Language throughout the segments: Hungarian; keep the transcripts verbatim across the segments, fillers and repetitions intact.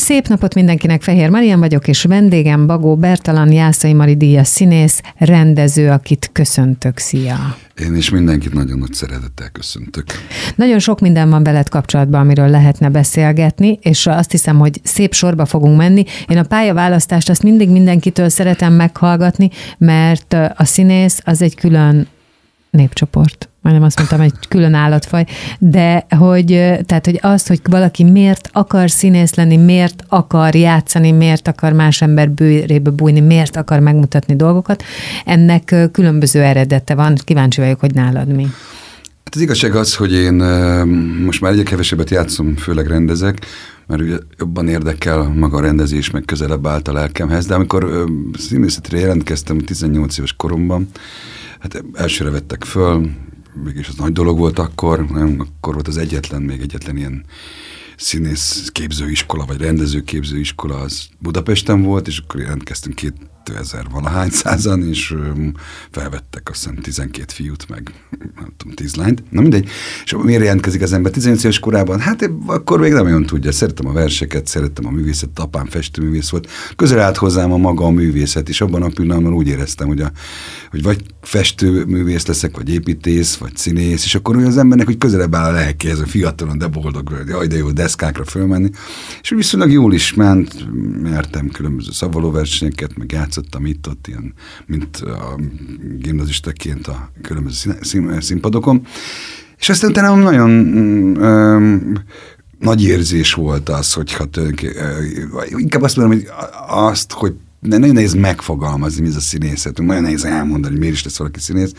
Szép napot mindenkinek, Fehér Marian vagyok, és vendégem Bagó Bertalan, Jászai Mari díjas színész, rendező, akit köszöntök. Szia! Én is mindenkit nagyon nagy szeretettel köszöntök. Nagyon sok minden van veled kapcsolatban, amiről lehetne beszélgetni, és azt hiszem, hogy szép sorba fogunk menni. Én a pályaválasztást azt mindig mindenkitől szeretem meghallgatni, mert a színész az egy külön népcsoport. Majdnem azt mondtam, egy külön állatfaj, de hogy, tehát, hogy az, hogy valaki miért akar színész lenni, miért akar játszani, miért akar más ember bőrébe bújni, miért akar megmutatni dolgokat, ennek különböző eredete van. Kíváncsi vagyok, hogy nálad mi. Hát az igazság az, hogy én most már egyre kevesebbet játszom, főleg rendezek, mert ugye jobban érdekel maga a rendezés, meg közelebb állt a lelkemhez, de amikor színészetre jelentkeztem tizennyolc éves koromban, hát elsőre vettek föl, mégis az nagy dolog volt akkor, akkor volt az egyetlen, még egyetlen ilyen színész képzőiskola, vagy rendező képzőiskola, az Budapesten volt, és akkor jelentkeztünk kétezer valahány százan, és felvettek azt hiszem tizenkét fiút, meg nem tudom, tíz lányt. Na mindegy. És miért jelentkezik az ember tizennyolc éves korában? Hát akkor még nem olyan tudja. Szerettem a verseket, szerettem a művészetet, apám festőművész volt. Közel állt hozzám a maga a művészet, és abban a pillanatban úgy éreztem, hogy, a, hogy vagy festőművész leszek, vagy építész, vagy színész, és akkor az embernek, hogy közelebb áll a lelkéhez, a fiatalon, de boldog, jaj, de jó, deszkákra fölmenni. És úgy viszonylag jól is ment, nyertem különböző szavalóversenyeket, meg játszottam itt-ott, ilyen, mint a gimnazistaként a különböző szín, színpadokon. És aztán utána nagyon um, nagy érzés volt az, hogy hát, inkább azt mondom, hogy azt, hogy nagyon nehéz megfogalmazni, mi ez a színészet, nagyon nehéz elmondani, hogy miért is lesz valaki színész.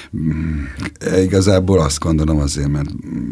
Igazából azt gondolom azért, mert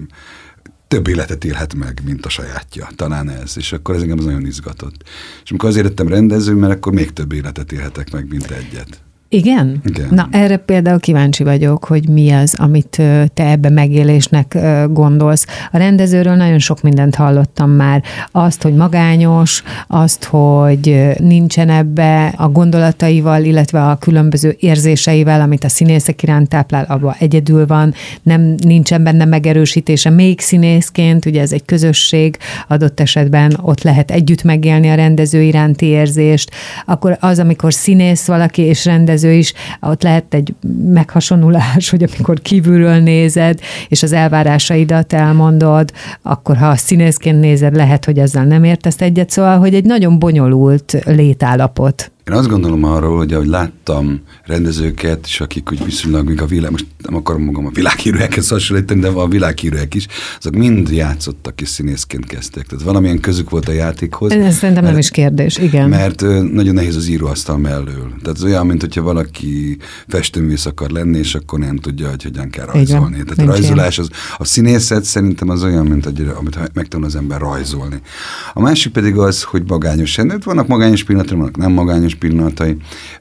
több életet élhet meg, mint a sajátja. Talán ez. És akkor ez engem az nagyon izgatott. És amikor azért lettem rendező, mert akkor még több életet élhetek meg, mint egyet. Igen? Igen? Na, erre például kíváncsi vagyok, hogy mi az, amit te ebbe megélésnek gondolsz. A rendezőről nagyon sok mindent hallottam már. Azt, hogy magányos, azt, hogy nincsen ebbe a gondolataival, illetve a különböző érzéseivel, amit a színészek iránt táplál, abban egyedül van, nem, nincsen benne megerősítése. Még színészként, ugye ez egy közösség, adott esetben ott lehet együtt megélni a rendező iránti érzést. Akkor az, amikor színész valaki és rendező is, ott lehet egy meghasonulás, hogy amikor kívülről nézed, és az elvárásaidat elmondod, akkor ha a színészként nézed, lehet, hogy ezzel nem értesz egyet, szóval, hogy egy nagyon bonyolult létállapot. Én azt gondolom arról, hogy ahogy láttam rendezőket, és akik úgy viszonylag még a világ, most nem akarom magam a világhírűekhez hasonlítani, de a világhírűek is, azok mind játszottak és színészként kezdtek. Tehát valamilyen közük volt a játékhoz. Ez szerintem nem is kérdés, igen. Mert nagyon nehéz az íróasztal mellől. Tehát ez olyan, mint hogyha valaki festőművész akar lenni, és akkor nem tudja, hogy hogyan kell rajzolni. Igen, tehát a rajzolás, az, a színészet szerintem az olyan, mint hogy, amit megtanul az ember rajzolni. A másik pedig az, hogy magányos. Vannak magányos pillanatok, vannak nem magányos pillanatai.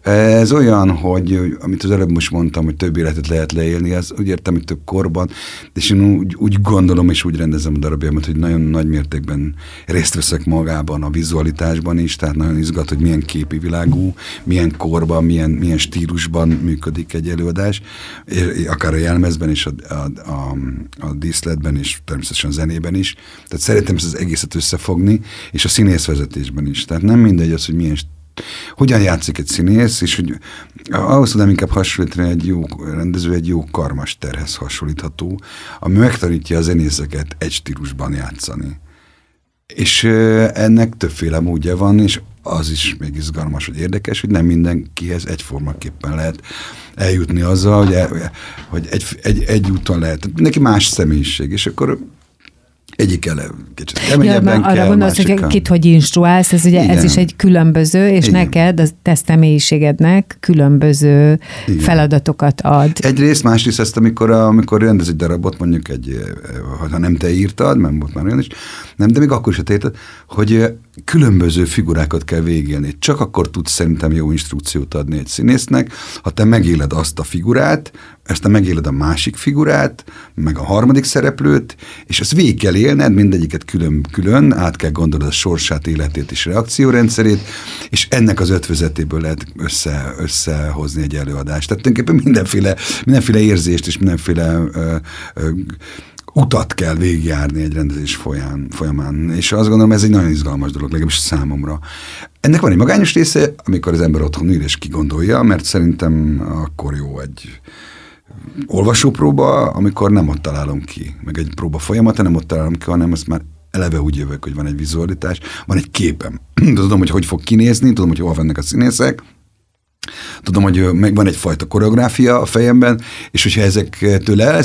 Ez olyan, hogy amit az előbb most mondtam, hogy több életet lehet leélni, az úgy értem, hogy több korban, és én úgy, úgy gondolom, és úgy rendezem a darabjaimat, hogy nagyon nagy mértékben részt veszek magában, a vizualitásban is, tehát nagyon izgat, hogy milyen képi világú, milyen korban, milyen, milyen stílusban működik egy előadás, akár a jelmezben és a, a, a, a díszletben, és természetesen a zenében is. Tehát szeretem ezt az egészet összefogni, és a színészvezetésben is. Tehát nem mindegy az, hogy milyen hogyan játszik egy színész, és hogy ahhoz tudnám inkább hasonlítani, egy jó rendező, egy jó karmasterhez hasonlítható, ami megtanítja a zenészeket egy stílusban játszani. És ennek többféle módja van, és az is még izgalmas, hogy érdekes, hogy nem mindenkihez egyformaképpen lehet eljutni azzal, hogy, el, hogy egy, egy, egy úton lehet. Neki más személyiség, és akkor egyik ele kicsit keményebben ja, kell, arra gondolsz, hogy kit hogy instruálsz, ez ugye igen. Ez is egy különböző, és igen. Neked, a te személyiségednek különböző igen. feladatokat ad. Egyrészt, másrészt ezt, amikor, amikor rendez egy darabot, mondjuk egy, ha nem te írtad, mert volt már olyan is, nem, de még akkor is te írtad, hogy különböző figurákat kell végigélni. Csak akkor tudsz szerintem jó instrukciót adni egy színésznek, ha te megéled azt a figurát, ezt te megéled a másik figurát, meg a harmadik szereplőt, és ezt végig kell élned, mindegyiket külön-külön, át kell gondolod a sorsát, életét és reakciórendszerét, és ennek az ötvözetéből lehet össze, összehozni egy előadást. Tehát tulajdonképpen mindenféle, mindenféle érzést és mindenféle ö, ö, utat kell végigjárni egy rendezés folyán, folyamán, és azt gondolom, ez egy nagyon izgalmas dolog, legalábbis számomra. Ennek van egy magányos része, amikor az ember otthon ül és kigondolja, mert szerintem akkor jó egy olvasópróba, amikor nem ott találom ki, meg egy próba folyamata nem ott találom ki, hanem azt már eleve úgy jövök, hogy van egy vizualitás, van egy képem. Tudom, hogy hogy fog kinézni, tudom, hogy hol vannak a színészek, tudom, hogy megvan egyfajta koreográfia a fejemben, és hogyha ezektől el,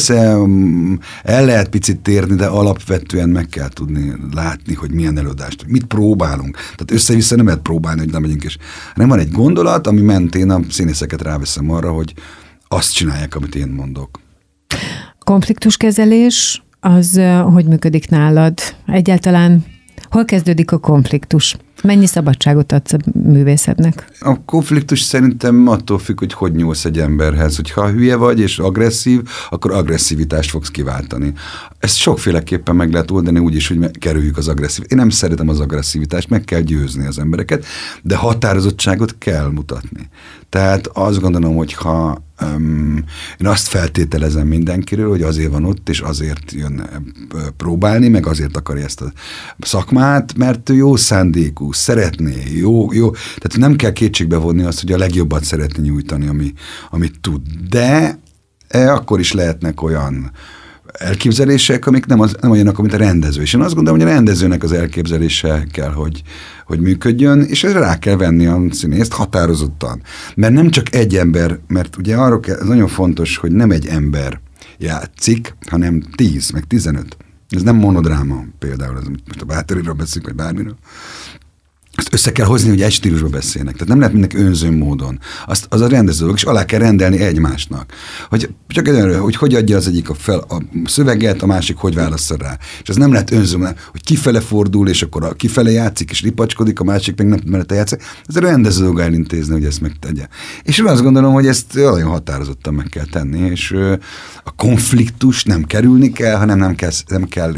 el lehet picit térni, de alapvetően meg kell tudni látni, hogy milyen előadást, mit próbálunk. Tehát össze-vissza nem lehet próbálni, hogy nem megyünk, és nem van egy gondolat, ami mentén a színészeket ráveszem arra, hogy azt csinálják, amit én mondok. Konfliktuskezelés, az hogy működik nálad? Egyáltalán hol kezdődik a konfliktus? Mennyi szabadságot adsz a művészetnek? A konfliktus szerintem attól függ, hogy hogy nyúlsz egy emberhez. Hogyha hülye vagy és agresszív, akkor agresszivitást fogsz kiváltani. Ezt sokféleképpen meg lehet oldani úgy is, hogy kerüljük az agresszív. Én nem szeretem az agresszivitást, meg kell győzni az embereket, de határozottságot kell mutatni. Tehát azt gondolom, hogy ha um, én azt feltételezem mindenkiről, hogy azért van ott, és azért jön próbálni, meg azért akarja ezt a szakmát, mert jó szándékú, szeretné, jó, jó. Tehát nem kell kétségbe vonni azt, hogy a legjobbat szeretné nyújtani, ami, amit tud. De e, akkor is lehetnek olyan elképzelések, amik nem, az, nem olyanok, mint a rendező. És én azt gondolom, hogy a rendezőnek az elképzelése kell, hogy, hogy működjön, és rá kell venni a színészt határozottan. Mert nem csak egy ember, mert ugye arról kell, ez nagyon fontos, hogy nem egy ember játszik, hanem tíz, meg tizenöt. Ez nem monodráma például, az, most a Báthoriról beszélünk, vagy bármiről. Ezt össze kell hozni, hogy egy stílusba beszélnek. Tehát nem lehet mindenki önző módon. Azt, az a rendező, és alá kell rendelni egymásnak. Hogy csak egy, hogy hogy adja az egyik a, fel, a szöveget, a másik hogy válassza rá. És ez nem lehet önző, hogy kifele fordul, és akkor a kifele játszik, és ripacskodik, a másik meg nem mert játszik. Ez a rendező dolga elintézni, hogy ezt megtegye. És én azt gondolom, hogy ezt nagyon határozottan meg kell tenni, és a konfliktus nem kerülni kell, hanem nem kell, nem kell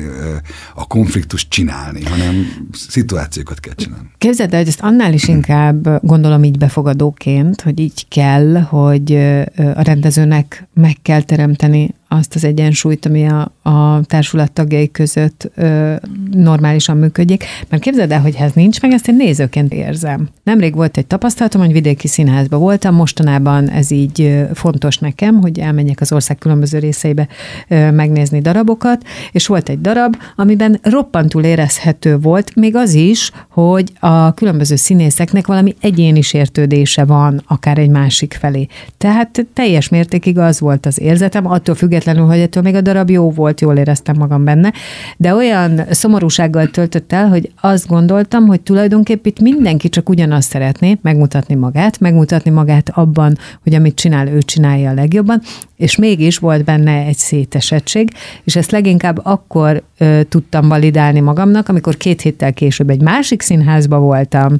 a konfliktust csinálni, hanem szituációkat kell csinálni. Képzeld el, hogy ezt annál is inkább gondolom így befogadóként, hogy így kell, hogy a rendezőnek meg kell teremteni azt az egyensúlyt, ami a, a társulat tagjai között ö, normálisan működjék. Mert képzeld el, hogy ha ez nincs meg, ezt én nézőként érzem. Nemrég volt egy tapasztalatom, hogy vidéki színházban voltam, mostanában ez így ö, fontos nekem, hogy elmenjek az ország különböző részeibe ö, megnézni darabokat, és volt egy darab, amiben roppantul érezhető volt, még az is, hogy a különböző színészeknek valami egyéni sértődése van, akár egy másik felé. Tehát teljes mértékig az volt az érzetem, attól függetlenül, hogy ettől még a darab jó volt, jól éreztem magam benne, de olyan szomorúsággal töltött el, hogy azt gondoltam, hogy tulajdonképpen itt mindenki csak ugyanazt szeretné, megmutatni magát, megmutatni magát abban, hogy amit csinál, ő csinálja a legjobban, és mégis volt benne egy szétesettség, és ezt leginkább akkor ö, tudtam validálni magamnak, amikor két héttel később egy másik színházba voltam,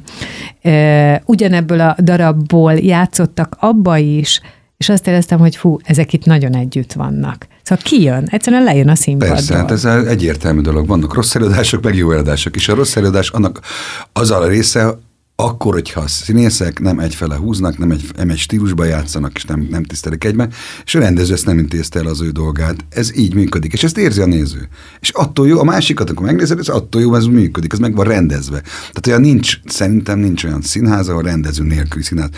ö, ugyanebből a darabból játszottak abba is, és azt éreztem, hogy fú, ezek itt nagyon együtt vannak. Szóval kijön, egyszerűen lejön a színpadról. Persze, hát ez egyértelmű dolog. Vannak rossz előadások, meg jó előadások, és a rossz előadás annak az a része, akkor, hogyha a színészek nem egyfele húznak, nem egy, nem egy stílusba játszanak, és nem, nem tisztelik egyben, és a rendező ezt nem intézte el az ő dolgát. Ez így működik, és ezt érzi a néző. És attól jó, a másikat, amikor megnézed, ez attól jó, ez működik, ez meg van rendezve. Tehát olyan nincs, szerintem nincs olyan színház, ahol rendező nélküli színház.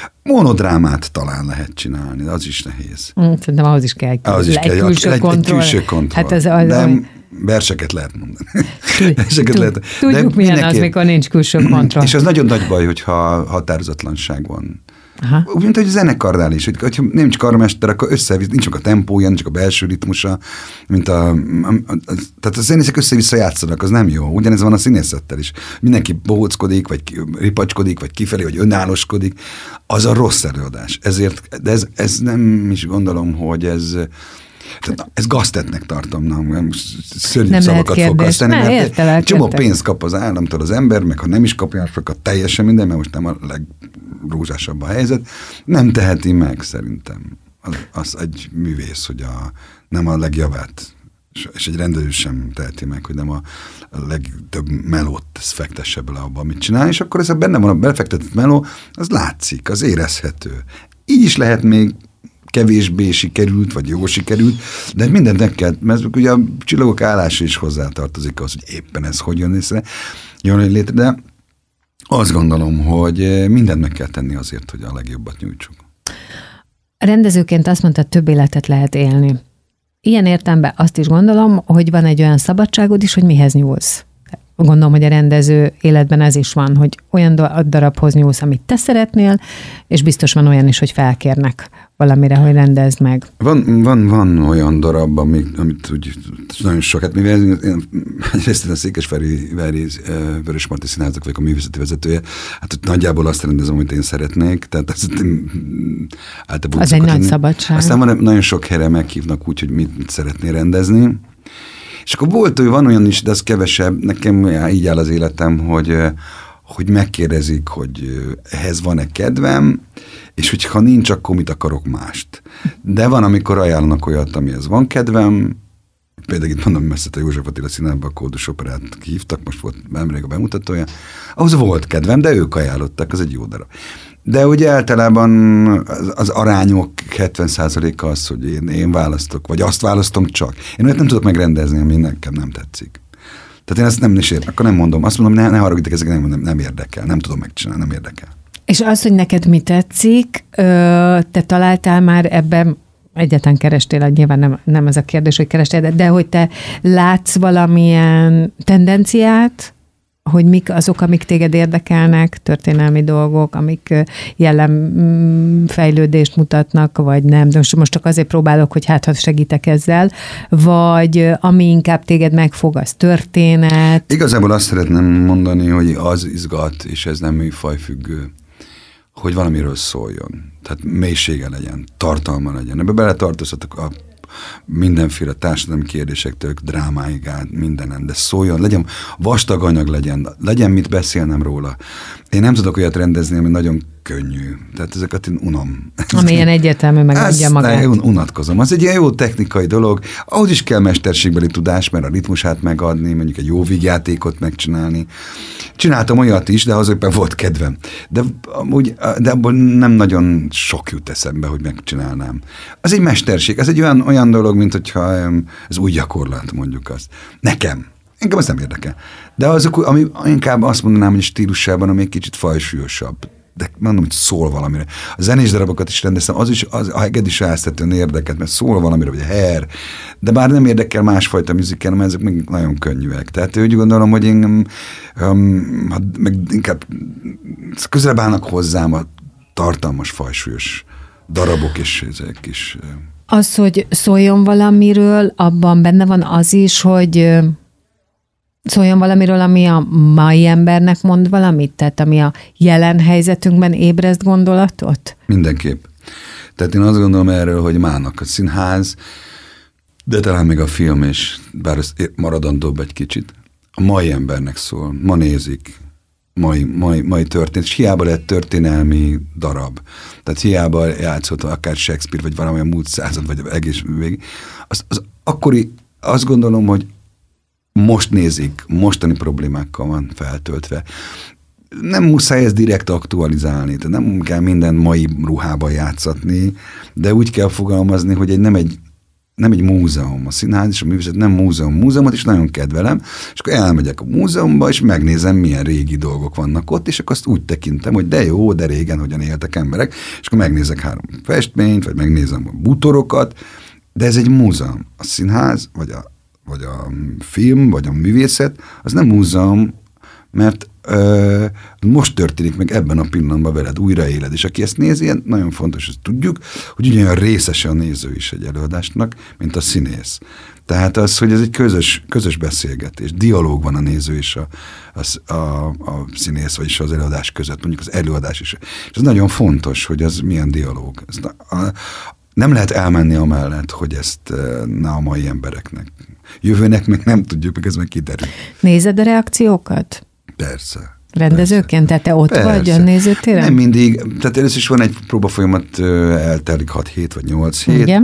Monodrámát talán lehet csinálni, de az is nehéz. Szerintem ahhoz is kell, ahhoz is egy, kell külső egy, kontroll. egy külső kontroll. Hát ez az, nem, verseket lehet mondani. Verseket Tud, lehet. Tudjuk, milyen mindenki... az, mikor nincs külső kontroll. És az nagyon nagy baj, hogyha határozatlanság van. Aha. Úgy, mint hogy a zenekarnál is, hogy, hogyha nincs karmester, akkor összevisz, nincs csak a tempója, nincs csak a belső ritmusa, mint a, a, a, a tehát a zenészek össze-vissza játszanak, az nem jó. Ugyanez van a színészettel is. Mindenki bohóckodik, vagy ripacskodik, vagy kifelé, vagy önállóskodik. Az a rossz előadás. Ezért, de ez, ez nem is gondolom, hogy ez... Tehát, ez gaztetnek tartom, nem, szörnyű nem szavakat fog használni, mert értelek, csomó értelek. Pénzt kap az államtól az ember, meg ha nem is kapja, akkor teljesen minden, mert most nem a legrózsásabb a helyzet, nem teheti meg szerintem az, az egy művész, hogy a, nem a legjavát, és egy rendező sem teheti meg, hogy nem a, a legtöbb melót fektesse bele abba, amit csinál, és akkor ez a benne van a belefektetett meló, az látszik, az érezhető. Így is lehet még kevésbé sikerült, vagy jó sikerült, de mindent meg kell, mert ugye a csillagok állása is hozzátartozik az, hogy éppen ez hogy jön észre, jön létre, de azt gondolom, hogy mindent meg kell tenni azért, hogy a legjobbat nyújtsuk. Rendezőként azt mondta, több életet lehet élni. Ilyen értelemben azt is gondolom, hogy van egy olyan szabadságod is, hogy mihez nyúlsz. Gondolom, hogy a rendező életben ez is van, hogy olyan darabhoz nyúlsz, amit te szeretnél, és biztos van olyan is, hogy felkérnek valamire, hogy rendezd meg. Van, van, van olyan darab, amit, amit úgy nagyon sok, hát mivel én egyrészt a Székesfehérvári Vörösmarty Színháznak vagyok a művészeti vezetője, hát ott nagyjából azt rendezem, amit én szeretnék, tehát ez, általában az egy nagy szabadság. Aztán van, nagyon sok helyre meghívnak úgy, hogy mit, mit szeretné rendezni. És akkor volt, hogy van olyan is, de az kevesebb, nekem így áll az életem, hogy, hogy megkérdezik, hogy ehhez van-e kedvem, és hogyha nincs, akkor mit akarok mást. De van, amikor ajánlanak olyat, amihez van kedvem, például itt mondom, messze a József Attila Színházba a Kódus Operát hívtak, most volt nemrég a bemutatója, ahhoz volt kedvem, de ők ajánlották, az egy jó darab. De ugye általában az, az arányok hetven százaléka az, hogy én, én választok, vagy azt választom csak. Én olyat nem tudok megrendezni, ami nekem nem tetszik. Tehát én ezt nem is ér, akkor nem mondom. Azt mondom, ne, ne haragudjatok, ezek nem, nem, nem érdekel. Nem tudom megcsinálni, nem érdekel. És az, hogy neked mi tetszik, te találtál már ebben, egyáltalán kerestél, nyilván nem, nem ez a kérdés, hogy kerestél, de, de hogy te látsz valamilyen tendenciát, hogy mik azok, amik téged érdekelnek, történelmi dolgok, amik jellemfejlődést mutatnak, vagy nem. De most csak azért próbálok, hogy hát, ha segítek ezzel, vagy ami inkább téged megfog, az történet. Igazából azt szeretném mondani, hogy az izgat, és ez nem műfajfüggő, hogy valamiről szóljon. Tehát mélysége legyen, tartalma legyen. Ebbe beletartozhatok a mindenféle társadalmi kérdésektől, drámáig át, mindenen, de szóljon, legyen vastag anyag legyen, legyen mit beszélnem róla. Én nem tudok olyat rendezni, ami nagyon könnyű. Tehát ezeket én unom. Ami ilyen egyértelmű megadja magát. Ezt unatkozom. Az egy ilyen jó technikai dolog. Ahhoz is kell mesterségbeli tudás, mert a ritmusát megadni, mondjuk egy jó vígjátékot megcsinálni. Csináltam olyat is, de azokban volt kedvem. De, amúgy, de abból nem nagyon sok jut eszembe, hogy megcsinálnám. Az egy mesterség. Ez egy olyan, olyan dolog, mint hogyha ez új gyakorlat, mondjuk azt. Nekem. Engem az nem érdekel. De azok, ami inkább azt mondanám, hogy stílusában, ami egy kicsit fajsúlyosabb. De mondom, hogy szól valamire. A zenés darabokat is rendeztem, az is, az, a heged is elsztetően érdekelt, mert szól valamire, vagy a her, de bár nem érdekel másfajta musical, mert ezek meg nagyon könnyűek. Tehát úgy gondolom, hogy én um, meg inkább közelebb állnak hozzám a tartalmas, fajsúlyos darabok, és ezek is. Az, hogy szóljon valamiről, abban benne van az is, hogy szóljon valamiről, ami a mai embernek mond valamit? Tehát ami a jelen helyzetünkben ébreszt gondolatot? Mindenképp. Tehát én azt gondolom erről, hogy mának a színház, de talán még a film is, bár ez maradandóbb egy kicsit, a mai embernek szól, ma nézik, mai, mai, mai történet, és hiába lett történelmi darab. Tehát hiába játszott akár Shakespeare, vagy valamilyen múlt század, vagy egész végig. Az, az akkori, azt gondolom, hogy most nézik, mostani problémákkal van feltöltve. Nem muszáj ezt direkt aktualizálni, tehát nem kell minden mai ruhában játszatni, de úgy kell fogalmazni, hogy egy, nem, egy, nem egy múzeum. A színház és a művészet nem múzeum. Múzeumot is nagyon kedvelem, és akkor elmegyek a múzeumba, és megnézem, milyen régi dolgok vannak ott, és akkor azt úgy tekintem, hogy de jó, de régen hogyan éltek emberek, és akkor megnézek három festményt, vagy megnézem a bútorokat, de ez egy múzeum. A színház, vagy a vagy a film, vagy a művészet, az nem múzeum, mert ö, most történik meg ebben a pillanatban veled, újraéled, és aki ezt nézi, nagyon fontos, hogy tudjuk, hogy ugyanolyan részese a néző is egy előadásnak, mint a színész. Tehát az, hogy ez egy közös, közös beszélgetés, dialóg van a néző és a, a, a, a színész, vagyis az előadás között, mondjuk az előadás is. És ez nagyon fontos, hogy az milyen dialóg. Ez a, nem lehet elmenni amellett, hogy ezt ne a mai embereknek. Jövőnek meg nem tudjuk, meg ez meg kiderül. Nézed a reakciókat? Persze. Rendezőként? Tehát te ott persze. Vagy a nézőtéren? Nem mindig. Tehát először is van egy próbafolyamat, eltelik hat hét vagy nyolc hét. Igen.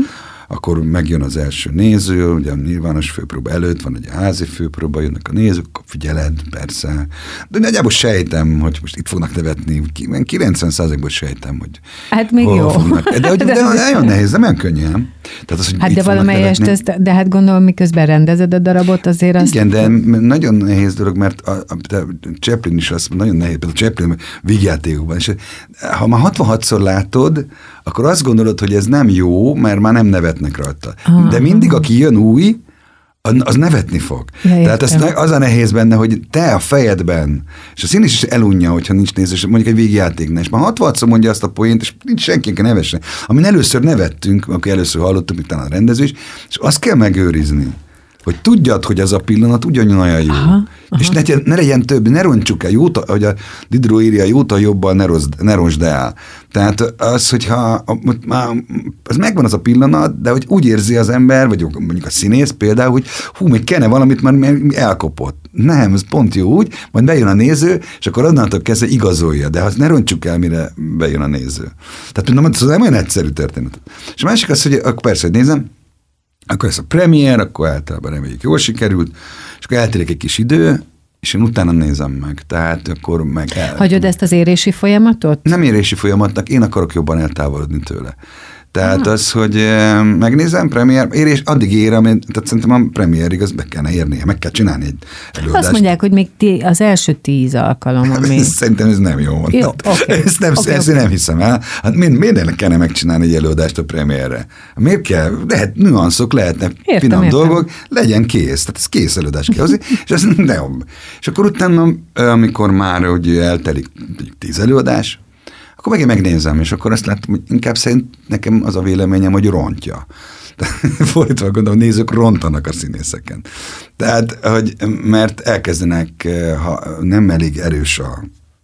akkor megjön az első néző, ugye a nyilvános főpróba előtt van egy házi főpróba, jönnek a nézők, akkor figyeled, persze. De nagyjából sejtem, hogy most itt fognak nevetni, kilencven százalékban sejtem, hogy hát még jó. Fognak. De, de, de, de nagyon nehéz, nem olyan könnyű, nem? Tehát az, hogy hát de valamelyest, ezt, de hát gondolom, miközben rendezed a darabot, azért azt... Igen, de nagyon nehéz dolog, mert a, a, a Chaplin is azt nagyon nehéz, például Chaplin vígjátékokban, és ha már hatvanhatszor látod, akkor azt gondolod, hogy ez nem jó, mert már nem nevetnek rajta. Ah. De mindig, aki jön új, az nevetni fog. Ja, tehát az, az a nehéz benne, hogy te a fejedben, és a színész is elunja, hogyha nincs néző, mondjuk egy végjátéknál, és már hatvanszor mondja azt a poént, és nincs senki, aki nevesse. Amin először nevettünk, akkor először hallottuk, mint talán a rendező is, és azt kell megőrizni, hogy tudjad, hogy az a pillanat ugyanolyan jó. Aha, aha. És ne, ne legyen több, ne rontsuk el, jóta, hogy a Diderot írja, jóta jobban ne, rossz, ne rontsd el. Tehát az, hogyha már, az megvan az a pillanat, de hogy úgy érzi az ember, vagy mondjuk a színész például, hogy hú, még kellene valamit, már elkopott. Nem, ez pont jó úgy, majd bejön a néző, és akkor onnantól kezdve igazolja, de azt ne rontsuk el, mire bejön a néző. Tehát mondom, ez nem olyan egyszerű történet. És a másik az, hogy akkor persze, hogy nézem, akkor ez a premier, akkor általában reméljük jól sikerült, és akkor eltelik egy kis idő, és én utána nézem meg. Tehát akkor meg el... Hagyod ezt az érési folyamatot? Nem érési folyamatnak, én akarok jobban eltávolodni tőle. Tehát ah. az, hogy megnézem, premier, érés, addig érem, tehát szerintem a premierig az be kellene érnie, meg kell csinálni egy előadást. Azt mondják, hogy még tí, az első tíz alkalom, ami... Szerintem ez nem jó mondtad. Jó, okay. Ezt, nem, okay, ezt okay. nem hiszem el. Hát miért kellene megcsinálni egy előadást a premierre? Miért kell? Lehet nüanszok, lehetnek értem, finom értem. dolgok, legyen kész. Tehát ez kész előadás kell hozni, és, ez, de, és akkor utána, amikor már ugye eltelik tíz előadás, akkor meg én megnézem, és akkor azt látom, hogy inkább szerint nekem az a véleményem, hogy rontja. Fordítva gondolom, nézők rontanak a színészeken. Tehát, hogy, mert elkezdenek, ha nem elég erős a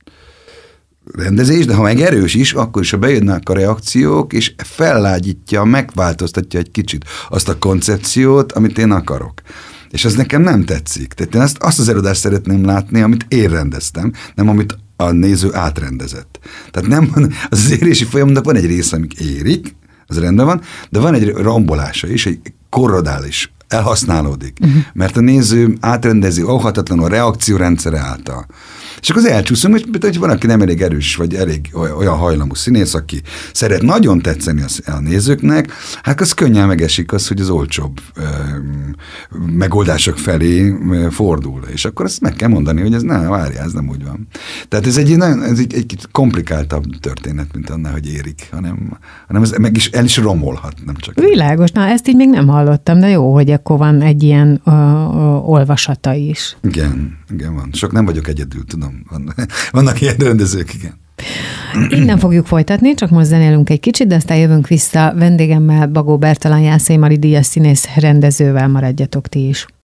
rendezés, de ha meg erős is, akkor is, ha bejönnek a reakciók, és fellágyítja, megváltoztatja egy kicsit azt a koncepciót, amit én akarok. És ez nekem nem tetszik. Tehát én azt, azt az előadást szeretném látni, amit én rendeztem, nem amit a néző átrendezett. Tehát nem, az érési folyamatnak van egy része, amik érik, az rendben van, de van egy rombolása is, egy korrodális, elhasználódik, uh-huh. mert a néző átrendezi óhatatlanul a reakciórendszere által. És akkor az elcsúszom, hogy, hogy van, aki nem elég erős, vagy elég olyan hajlamú színész, aki szeret nagyon tetszeni a nézőknek, hát az könnyen megesik az, hogy az olcsóbb ö, megoldások felé fordul. És akkor azt meg kell mondani, hogy ez nem, várjál, ez nem úgy van. Tehát ez egy, nagyon, ez egy, egy komplikáltabb történet, mint annál, hogy érik, hanem, hanem ez meg is, el is romolhat, nem csak. Világos, na ezt így még nem hallottam, de jó, hogy akkor van egy ilyen ö, ö, olvasata is. Igen, igen van. Sok nem vagyok egyedül, tudom. Van, vannak ilyen rendezők, igen. Innen fogjuk folytatni, csak most zenélünk egy kicsit, de aztán jövünk vissza vendégemmel, Bagó Bertalan Jászai Mari díjas színész rendezővel, maradjatok ti is.